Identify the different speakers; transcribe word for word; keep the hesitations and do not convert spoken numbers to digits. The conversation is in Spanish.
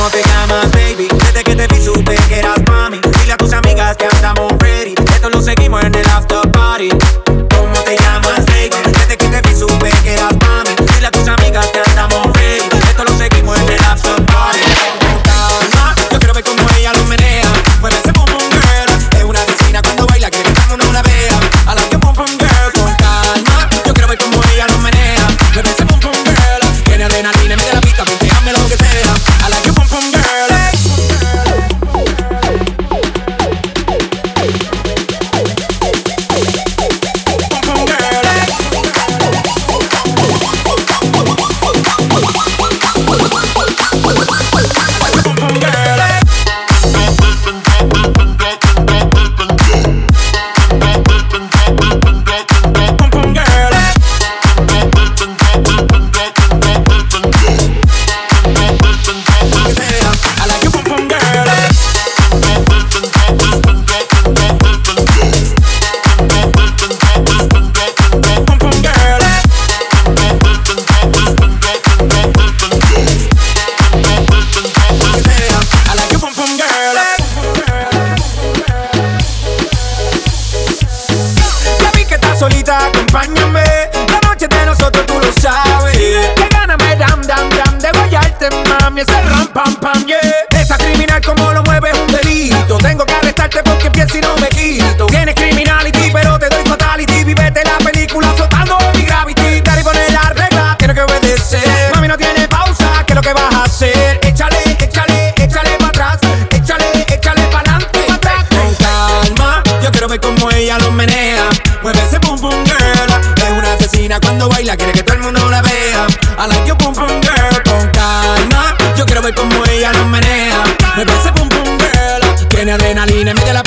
Speaker 1: ¿Cómo te llamas, baby? Desde que te vi supe que eras mami. Dile a tus amigas que andamos ready. Esto lo seguimos en el after party. ¿Cómo te llamas, baby? Desde que te vi supe que eras mami. Dile a tus amigas que andamos ready. Esto lo seguimos en el after party. Con calma, yo quiero ver cómo ella lo menea. Mueve ese pum pum girl. Es una vecina cuando baila, quiere que todo el mundo la vea. I like your pum pum girl. Con calma, yo quiero ver cómo ella lo menea. Mueve ese pum pum girl. Tiene adrenalina, mete la pista, ponteame lo que sea. I like your pum pum girl.
Speaker 2: Solita, acompáñame. La noche de nosotros tú lo sabes. Que gana me dam, dam, dam de guayarte, mami. Ese ram, pam, pam, yeah. Esa criminal como lo mueve es un delito. Tengo que arrestarte porque empiezo y no me quito. Tienes criminality, pero te doy fatality. Vivete la película flotando en mi gravity. Dale y poner la regla, tiene que obedecer. Mami, no tiene pausa, ¿qué es lo que vas a hacer? Échale, échale, échale pa' atrás. Échale, échale pa' adelante, pa' atrás.
Speaker 1: Con calma, yo quiero ver cómo ella lo menea. Mueve ese pum pum girl. Es una asesina cuando baila, quiere que todo el mundo la vea. I like your pum pum girl. Con calma, yo quiero ver cómo ella lo menea. Mueve ese pum pum girl. Tiene adrenalina, mete la